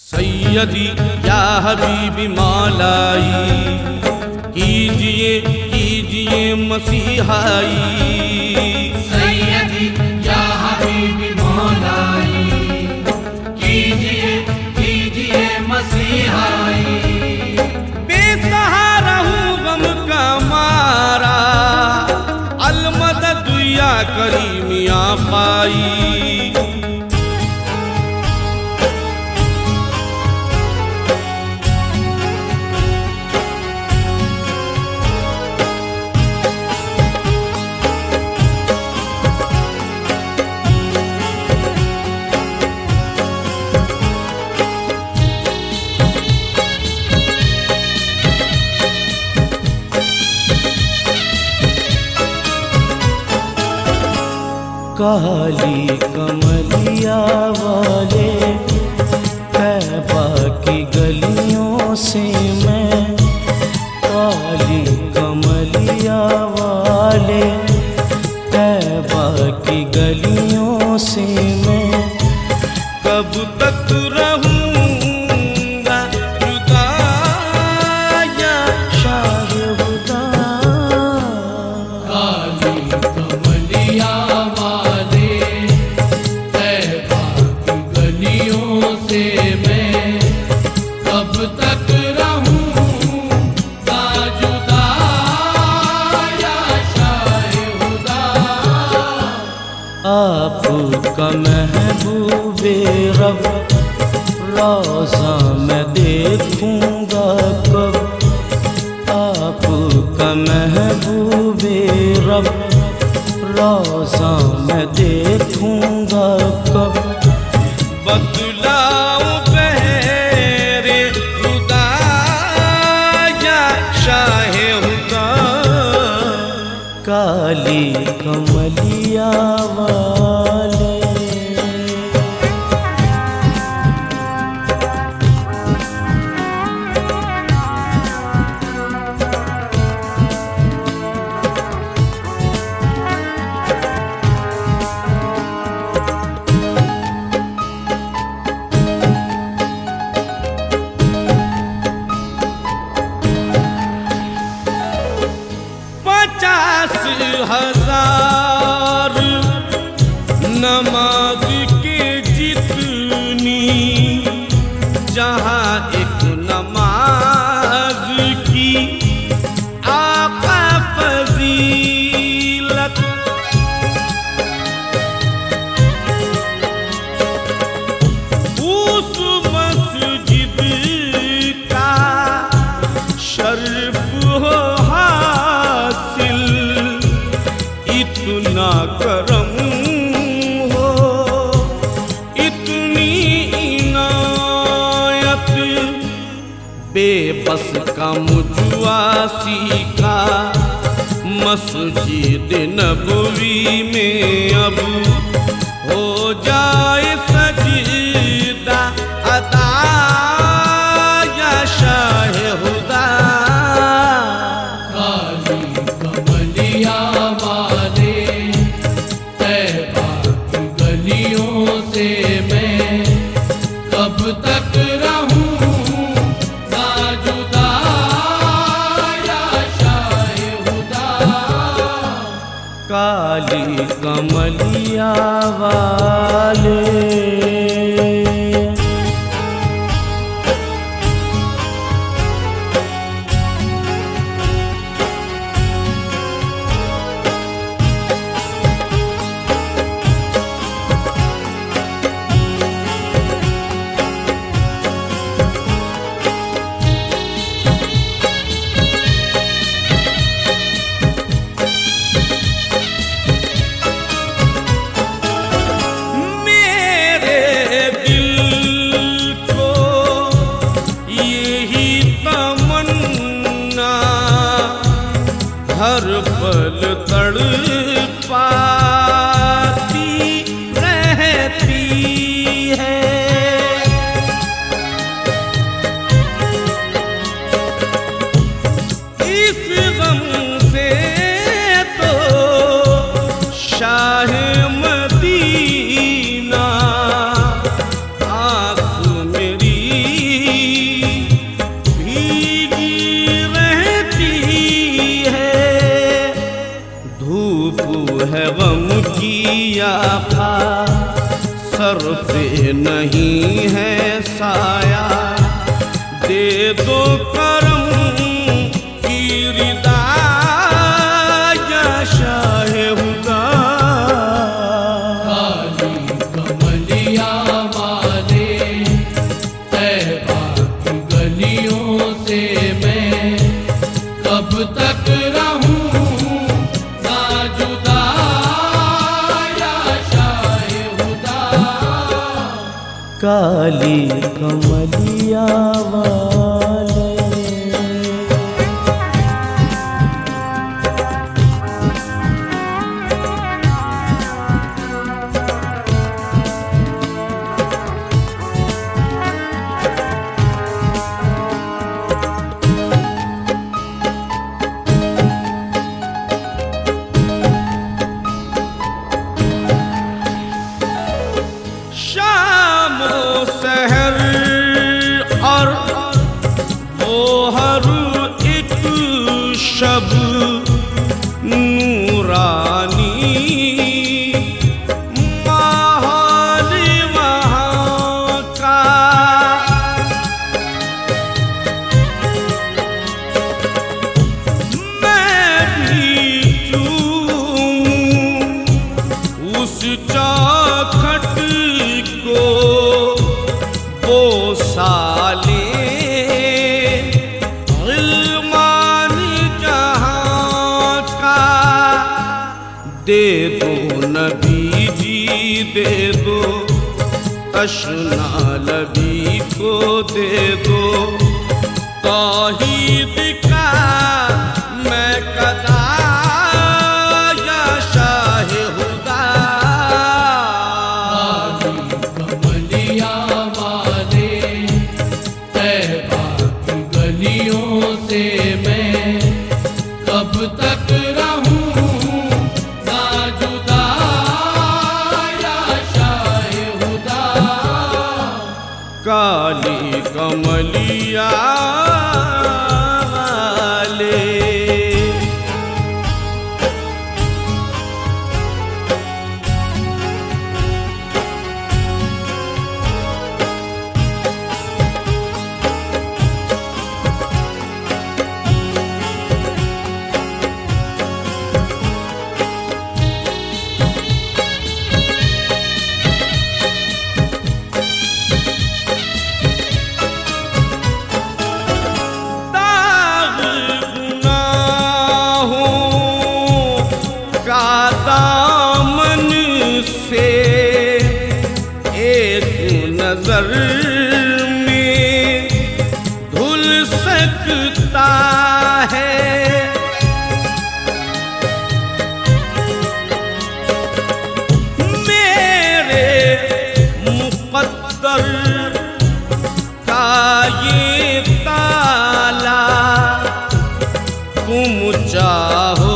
सैयदी या हबीबी मौलाई, कीजिए कीजिए मसीहाई। सैयदी या हबीबी मौलाई, कीजिए कीजिए मसीहाई। बेसहारा हूँ गम का मारा, अलमदद या करीम या पाई। काली कमलिया वाले तैबा की गलियों से मैं, काली कमलिया वाले तैबा की गलियों से मैं, कब तक रहूंगा जुदा या शाह खुदा। काली कमलिया वाले तैबा की गलियों से मैं, कब तक रहूंगा जुदा या शाह खुदा। आपका महबूबे रब रोज़ा मैं देखूंगा कब, आपका महबूबे रब रोज़ा मैं देखूंगा कब। बतलाऊं पहरे खुदा या शाह खुदा। काली कमलिया वाले हजार नमाज के जितनी, जहाँ एक नमाज की आका फजीलत। उस मस्जिद का शर्फ हो हासिल, इतना करम हो इतनी इनायत, बेबस का मुजवासी का मस्जिद नबवी में अब हो जाए सजदा अता या शाह खुदा। काली कमलिया वाले तैबा की गलियों से मैं, कब तक रहूंगा जुदा या शाह खुदा। काली कमलिया वाले हर पल तड़पाती रहती है। इस गम से तो शाह मदीना आँख मेरी आका, सर पे नहीं है साया, दे दो करम की रिदा या शाहे हुदा। काली कमलिया वाले तैबा की गलियों से मैं कब तक रहूं ना जुदा या शाहे हुदा। काली कमलिया वाले सहर और वो हर एक शब नूरानी माहौल वहाँ का। मैं भी चूमूं उस चौखट को, वो साले इल्मान जहाँ का। दे दो नबी जी दे दो, तशना लबी को दे दो, तौहीद का मैं कदा या शाहे हुदा। कमलिया वाले तैबा की गलियों से मैं कब तक रहूं ना जुदा या शाहे हुदा। काली कमलिया वाले दामन से एक नजर में धुल सकता है। मेरे मुक़द्दर का ये ताला तुम चाहो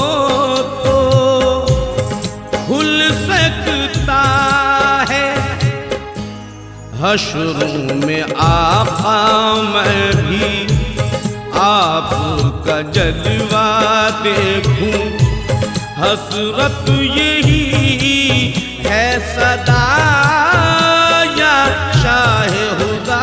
हश्रों में आका मैं भी आपका जलवा देखूं। हसरत यही है सदा या शाहे हुदा।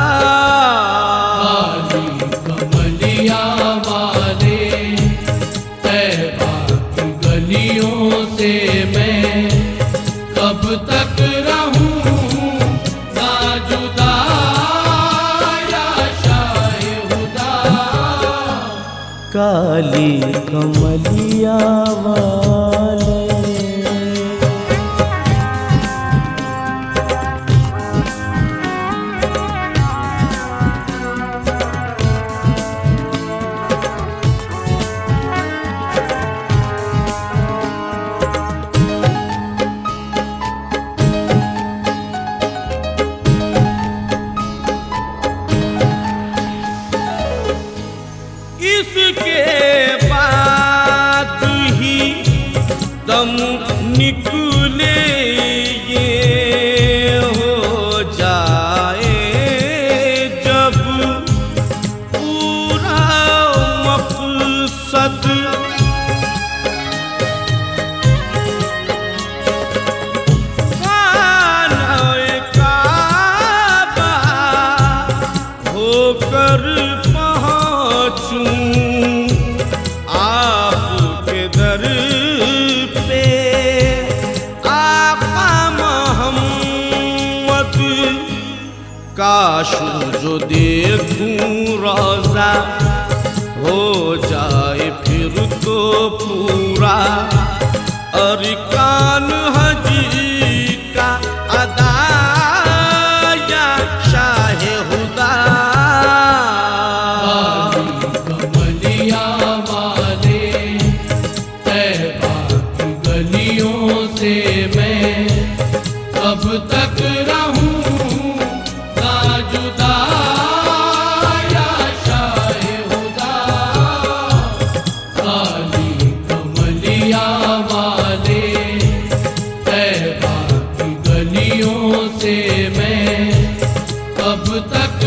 काली कमलिया वाले तैबा की गलियों से मैं कब तक रहूं जुदा या शाहे हुदा। काली कमलिया वाले इसके बाद ही काश जो देखूं रोजा हो जाए फिर तो पूरा अरकान हजी का अदा या शाह हुदा। कमलिया वाले तैबा की गलियों से मैं कब तक रहूं ना जुदा या शाह हुदा। काली कमलिया वाले तैबा की गलियों से मैं कब तक